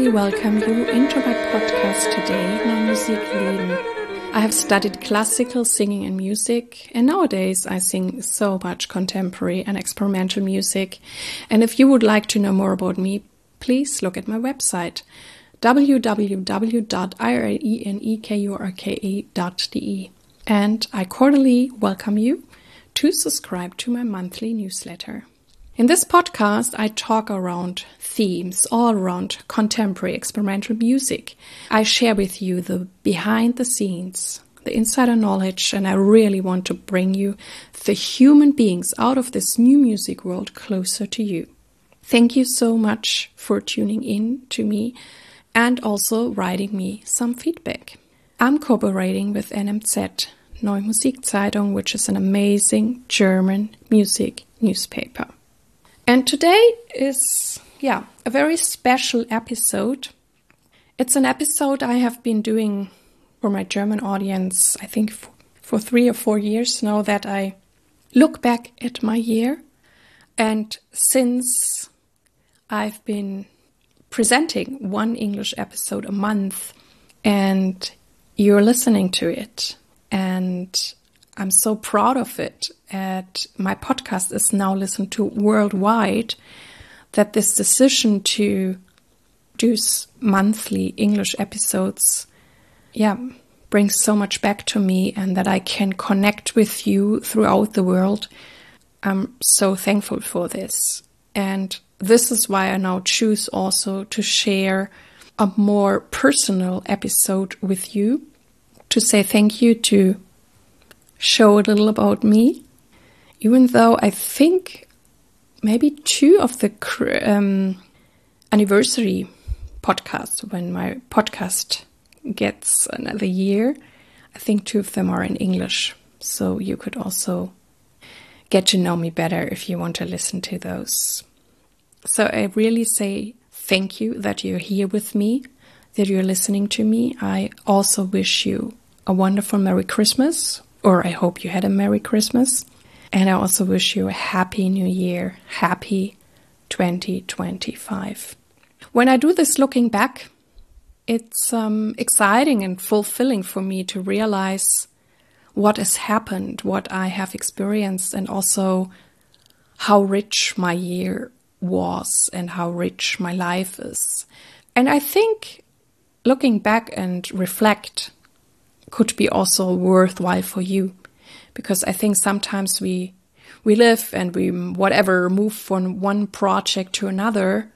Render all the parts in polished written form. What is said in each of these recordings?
welcome you into my podcast today, Neue Musik Leben. I have studied classical singing and music, and nowadays I sing so much contemporary and experimental music. And if you would like to know more about me, please look at my website, www.irenekurke.de. And I cordially welcome you to subscribe to my monthly newsletter. In this podcast, I talk around themes all around contemporary experimental music. I share with you the behind the scenes, the insider knowledge, and I really want to bring you the human beings out of this new music world closer to you. Thank you so much for tuning in to me and also writing me some feedback. I'm cooperating with NMZ, Neue Musik Zeitung, which is an amazing German music newspaper. And today is, a very special episode. It's an episode I have been doing for my German audience, I think for 3 or 4 years now, that I look back at my year. And since I've been presenting one English episode a month and you're listening to it, and I'm so proud of it, and my podcast is now listened to worldwide, that this decision to do monthly English episodes, brings so much back to me, and that I can connect with you throughout the world. I'm so thankful for this. And this is why I now choose also to share a more personal episode with you, to say thank you, to show a little about me, even though I think maybe 2 of the anniversary podcasts, when my podcast gets another year, I think 2 of them are in English. So you could also get to know me better if you want to listen to those. So I really say thank you that you're here with me, that you're listening to me. I also wish you a wonderful Merry Christmas, or I hope you had a Merry Christmas. And I also wish you a Happy New Year, Happy 2025. When I do this looking back, it's exciting and fulfilling for me to realize what has happened, what I have experienced, and also how rich my year was and how rich my life is. And I think looking back and reflect could be also worthwhile for you, because I think sometimes we live and we move from one project to another,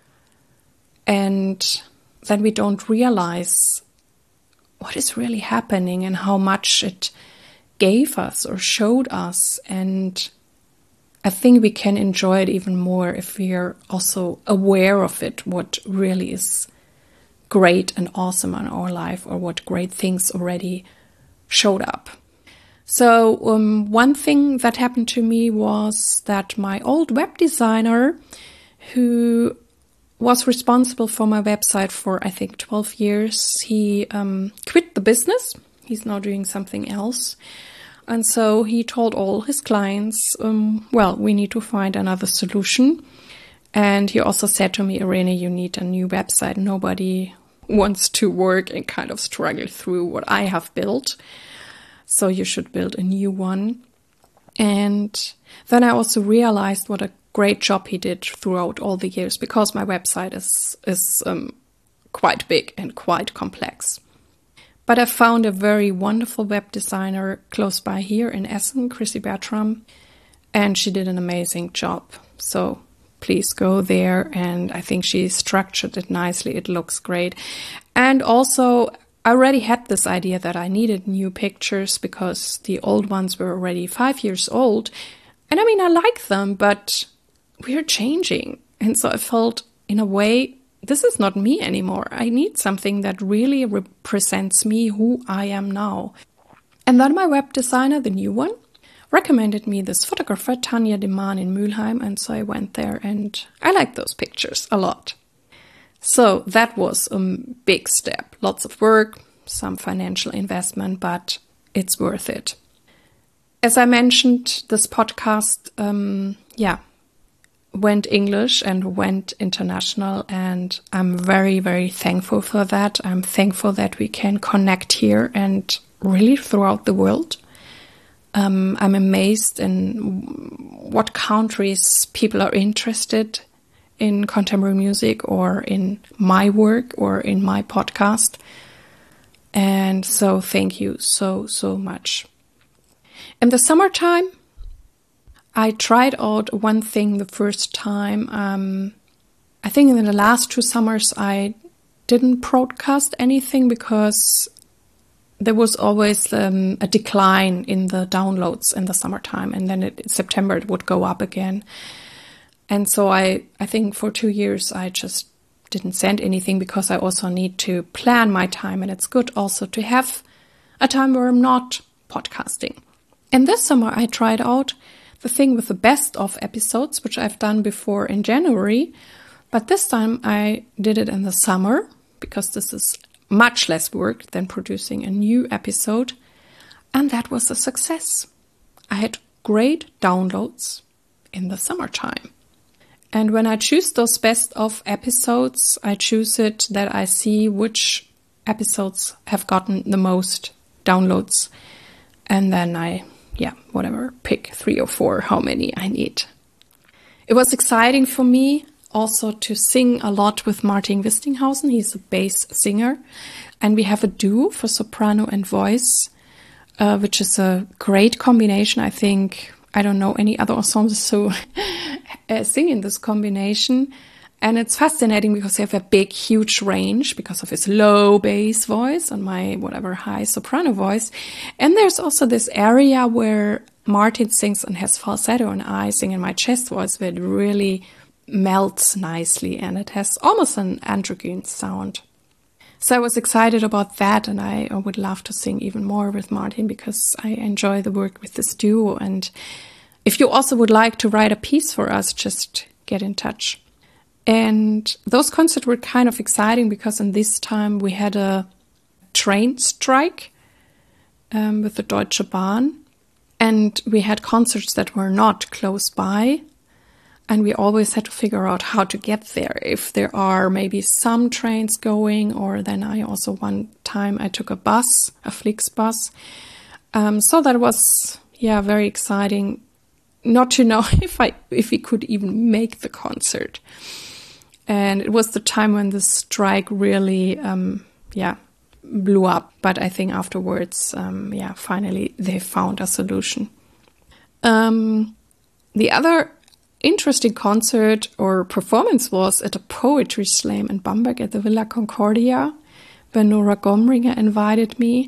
and then we don't realize what is really happening and how much it gave us or showed us. And I think we can enjoy it even more if we are also aware of it, what really is great and awesome in our life, or what great things already showed up. So one thing that happened to me was that my old web designer, who was responsible for my website for, I think, 12 years, he quit the business. He's now doing something else. And so he told all his clients, we need to find another solution. And he also said to me, Irene, you need a new website. Nobody wants to work and kind of struggle through what I have built. So you should build a new one. And then I also realized what a great job he did throughout all the years, because my website is quite big and quite complex. But I found a very wonderful web designer close by here in Essen, Chrissy Bertram, and she did an amazing job. So please go there, and I think she structured it nicely. It looks great. And also, I already had this idea that I needed new pictures because the old ones were already 5 years old. And I mean, I like them, but we're changing. And so I felt, in a way, this is not me anymore. I need something that really represents me, who I am now. And then my web designer, the new one, recommended me this photographer, Tanja de Maan in Mülheim. And so I went there, and I like those pictures a lot. So that was a big step. Lots of work, some financial investment, but it's worth it. As I mentioned, this podcast, went English and went international, and I'm very, very thankful for that. I'm thankful that we can connect here and really throughout the world. I'm amazed in what countries people are interested in contemporary music or in my work or in my podcast. And so thank you so, so much. In the summertime, I tried out one thing the first time. I think in the last 2 summers I didn't broadcast anything because there was always a decline in the downloads in the summertime, and then in September it would go up again. And so I think for 2 years I just didn't send anything because I also need to plan my time, and it's good also to have a time where I'm not podcasting. And this summer I tried out the thing with the best of episodes, which I've done before in January, but this time I did it in the summer because this is much less work than producing a new episode, and that was a success. I had great downloads in the summertime. And when I choose those best of episodes, I choose it that I see which episodes have gotten the most downloads, and then I pick 3 or 4, how many I need. It was exciting for me also to sing a lot with Martin Wistinghausen. He's a bass singer, and we have a duo for soprano and voice, which is a great combination. I think I don't know any other ensembles who sing in this combination. And it's fascinating because they have a big, huge range because of his low bass voice and my high soprano voice. And there's also this area where Martin sings and has falsetto, and I sing in my chest voice, where it really melts nicely and it has almost an androgyn sound. So I was excited about that, and I would love to sing even more with Martin because I enjoy the work with this duo. And if you also would like to write a piece for us, just get in touch. And those concerts were kind of exciting because in this time we had a train strike with the Deutsche Bahn, and we had concerts that were not close by, and we always had to figure out how to get there. If there are maybe some trains going, or then I also one time I took a bus, a Flixbus. So that was very exciting, not to know if we could even make the concert. And it was the time when the strike really, blew up. But I think afterwards, finally they found a solution. The other interesting concert or performance was at a poetry slam in Bamberg at the Villa Concordia, where Nora Gomringer invited me.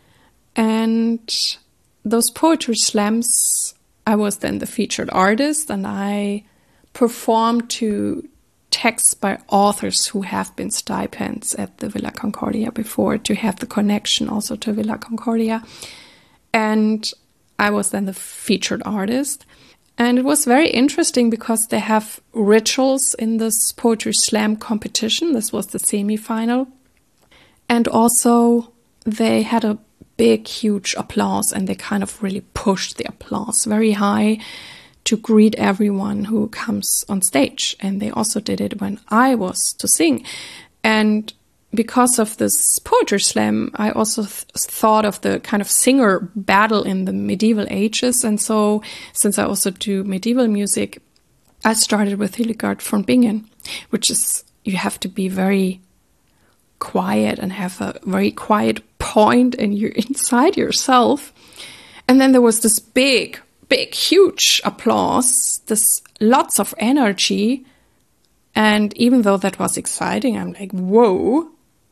And those poetry slams, I was then the featured artist, and I performed to texts by authors who have been stipends at the Villa Concordia before, to have the connection also to Villa Concordia. And I was then the featured artist. And it was very interesting because they have rituals in this poetry slam competition. This was the semi-final. And also they had a big, huge applause, and they kind of really pushed the applause very high to greet everyone who comes on stage. And they also did it when I was to sing. And because of this poetry slam, I also thought of the kind of singer battle in the medieval ages. And so, since I also do medieval music, I started with Hildegard von Bingen, which is, you have to be very quiet and have a very quiet point and you're inside yourself. And then there was this big, huge applause, this lots of energy. And even though that was exciting, I'm like, whoa.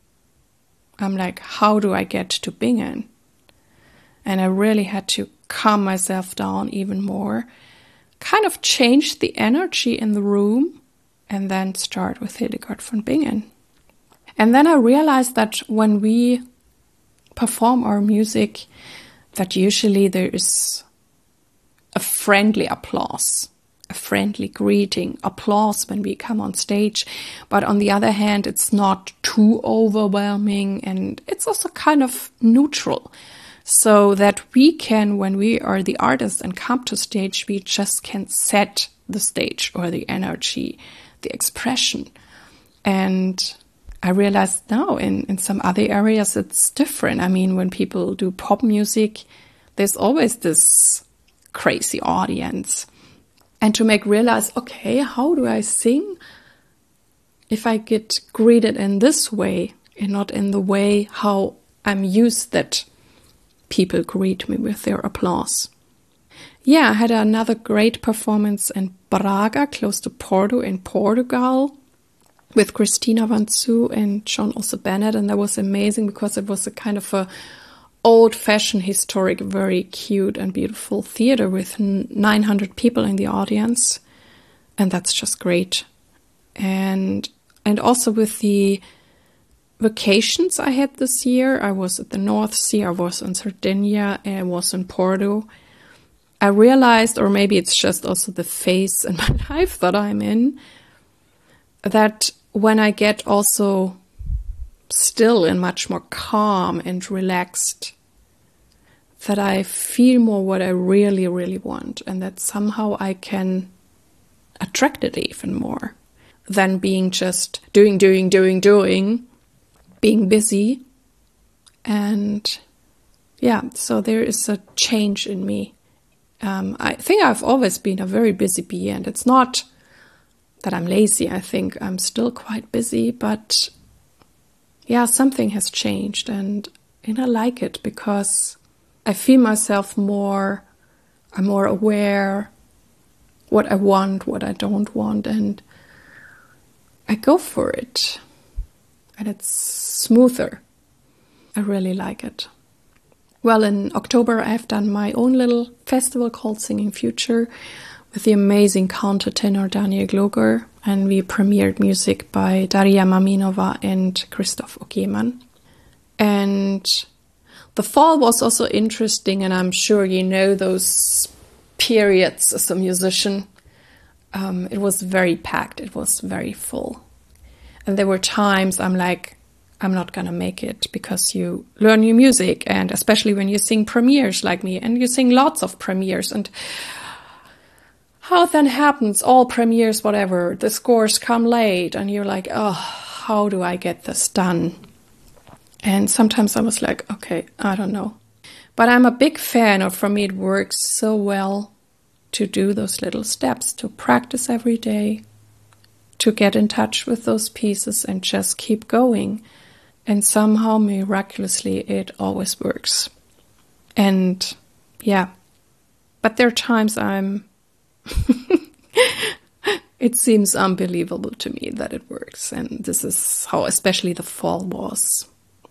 I'm like, how do I get to Bingen? And I really had to calm myself down even more, kind of change the energy in the room, and then start with Hildegard von Bingen. And then I realized that when we perform our music, that usually there is a friendly applause, a friendly greeting, applause when we come on stage. But on the other hand, it's not too overwhelming, and it's also kind of neutral. So that we can, when we are the artist and come to stage, we just can set the stage or the energy, the expression. And I realized now in some other areas it's different. I mean, when people do pop music, there's always this crazy audience. And to make realize, okay, how do I sing if I get greeted in this way and not in the way how I'm used that people greet me with their applause. Yeah, I had another great performance in Braga, close to Porto in Portugal, with Christina Vanzu and John also Bennett, and that was amazing because it was a kind of a old-fashioned, historic, very cute and beautiful theater with 900 people in the audience, and that's just great. And also with the vacations I had this year, I was at the North Sea, I was in Sardinia, and I was in Porto. I realized, or maybe it's just also the phase in my life that I'm in, that when I get also still and much more calm and relaxed, that I feel more what I really, really want, and that somehow I can attract it even more than being just doing, being busy. And yeah, so there is a change in me. I think I've always been a very busy bee, and it's not that I'm lazy. I think I'm still quite busy, but yeah, something has changed, and I like it because I feel myself more. I'm more aware what I want, what I don't want, and I go for it. And it's smoother. I really like it. Well, in October, I've done my own little festival called Singing Future with the amazing countertenor Daniel Gloger, and we premiered music by Daria Maminova and Christoph Ogieman. And the fall was also interesting, and I'm sure you know those periods as a musician. It was very packed. It was very full. And there were times I'm like, I'm not going to make it, because you learn new music, and especially when you sing premieres like me, and you sing lots of premieres, and how then happens, all premieres, whatever, the scores come late, and you're like, oh, how do I get this done? And sometimes I was like, okay, I don't know. But I'm a big fan of, for me, it works so well to do those little steps, to practice every day, to get in touch with those pieces and just keep going. And somehow, miraculously, it always works. And yeah, but there are times it seems unbelievable to me that it works. And this is how especially the fall was.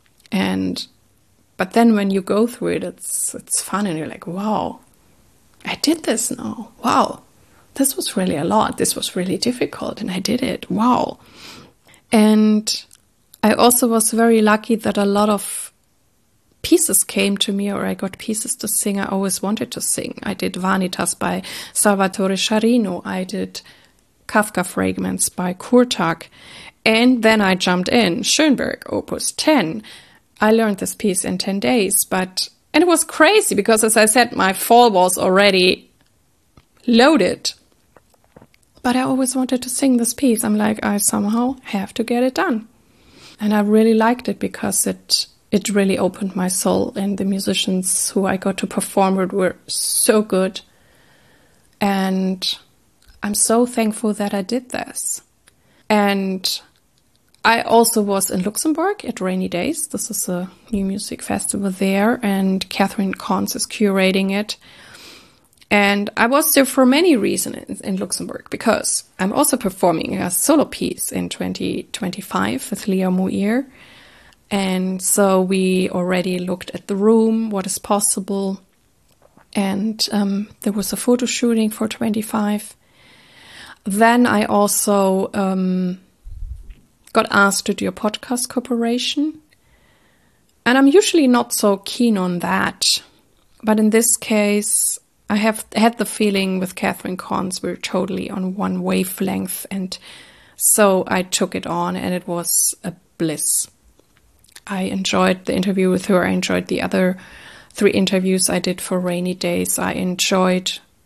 But then when you go through it, it's fun, and you're like, wow, I did this now. Wow, this was really a lot. This was really difficult, and I did it. Wow. And I also was very lucky that a lot of pieces came to me, or I got pieces to sing I always wanted to sing. I did Vanitas by Salvatore Sciarrino. I did Kafka Fragments by Kurtak. And then I jumped in Schönberg, Opus 10. I learned this piece in 10 days, and it was crazy because, as I said, my fall was already loaded. But I always wanted to sing this piece. I'm like, I somehow have to get it done. And I really liked it because it really opened my soul, and the musicians who I got to perform with were so good. And I'm so thankful that I did this. And I also was in Luxembourg at Rainy Days. This is a new music festival there, and Catherine Cons is curating it. And I was there for many reasons in Luxembourg, because I'm also performing a solo piece in 2025 with Leo Muir. And so we already looked at the room, what is possible. And there was a photo shooting for 25. Then I also got asked to do a podcast cooperation. And I'm usually not so keen on that. But in this case, I have had the feeling with Catherine Cons we're totally on one wavelength, and so I took it on, and it was a bliss. I enjoyed the interview with her. I enjoyed the other 3 interviews I did for Rainy Days. I enjoyed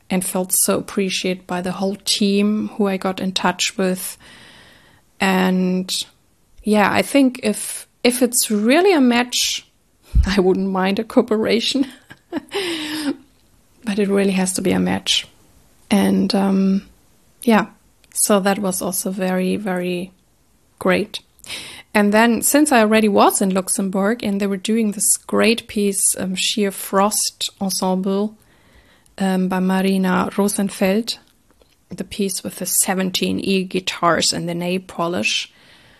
and felt so appreciated by the whole team who I got in touch with. And yeah, I think if it's really a match, I wouldn't mind a cooperation. But it really has to be a match. And yeah, so that was also very, very great. And then, since I already was in Luxembourg and they were doing this great piece, Sheer Frost Ensemble by Marina Rosenfeld, the piece with the 17 e-guitars and the nail polish.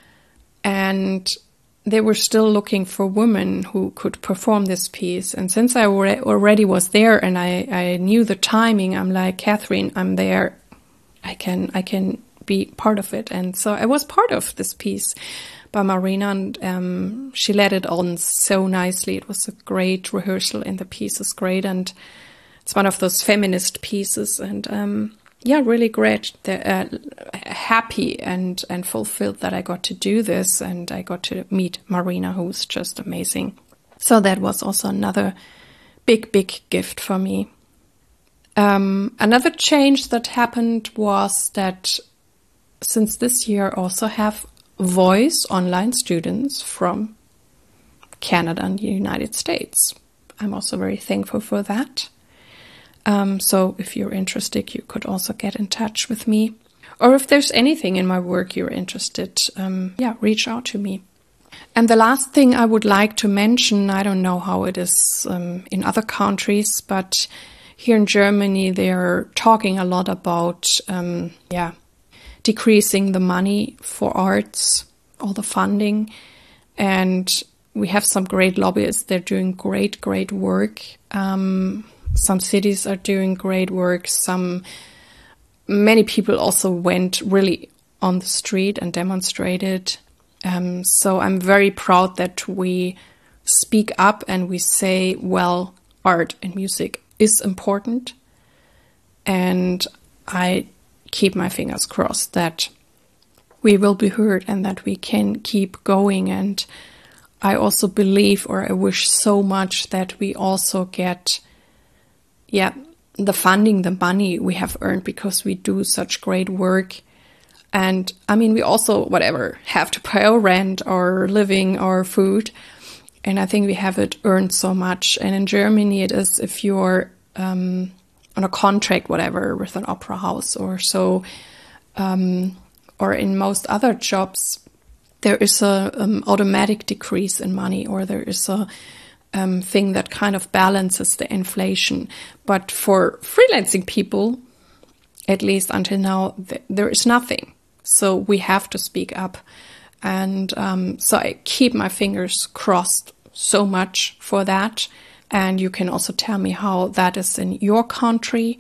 And they were still looking for women who could perform this piece. And since I already was there and I knew the timing, I'm like, Catherine, I'm there. I can be part of it. And so I was part of this piece by Marina, and she led it on so nicely. It was a great rehearsal, and the piece is great, and it's one of those feminist pieces, and yeah, really great. Happy and fulfilled that I got to do this, and I got to meet Marina, who's just amazing. So that was also another big gift for me. Another change that happened was that since this year I also have voice online students from Canada and the United States. I'm also very thankful for that. So if you're interested, you could also get in touch with me. Or if there's anything in my work you're interested, reach out to me. And the last thing I would like to mention, I don't know how it is in other countries, but here in Germany, they're talking a lot about, decreasing the money for arts, all the funding. And we have some great lobbyists. They're doing great work. Some cities are doing great work. Many people also went really on the street and demonstrated. So I'm very proud that we speak up and we say, well, art and music is important. And I keep my fingers crossed that we will be heard and that we can keep going. And I also believe, or I wish so much, that we also get, the funding, the money we have earned because we do such great work. And I mean, we also, have to pay our rent, our living, our food. And I think we have it earned so much. And in Germany, it is if you're on a contract, with an opera house or so, or in most other jobs, there is a automatic decrease in money, or there is a thing that kind of balances the inflation. But for freelancing people, at least until now, there is nothing. So we have to speak up. And so I keep my fingers crossed so much for that. And you can also tell me how that is in your country.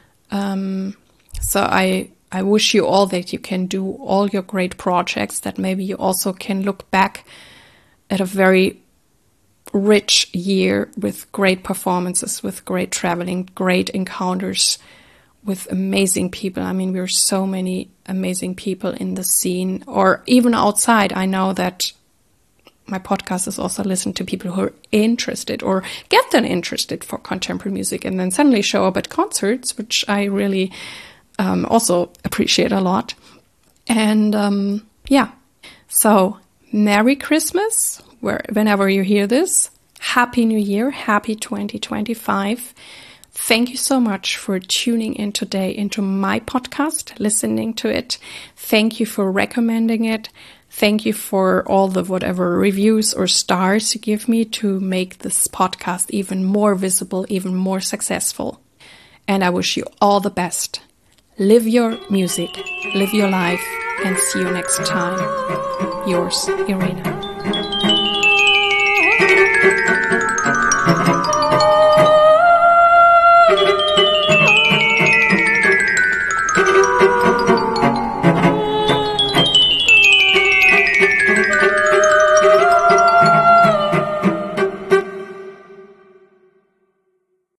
So I wish you all that you can do all your great projects, that maybe you also can look back at a very rich year with great performances, with great traveling, great encounters with amazing people. I mean, we're so many amazing people in the scene, or even outside. I know that my podcast is also listened to people who are interested or get them interested for contemporary music and then suddenly show up at concerts, which I really also appreciate a lot. And so Merry Christmas, whenever you hear this. Happy New Year, happy 2025. Thank you so much for tuning in today into my podcast, listening to it. Thank you for recommending it. Thank you for all the whatever reviews or stars you give me to make this podcast even more visible, even more successful. And I wish you all the best. Live your music, live your life, and see you next time. Yours, Irena.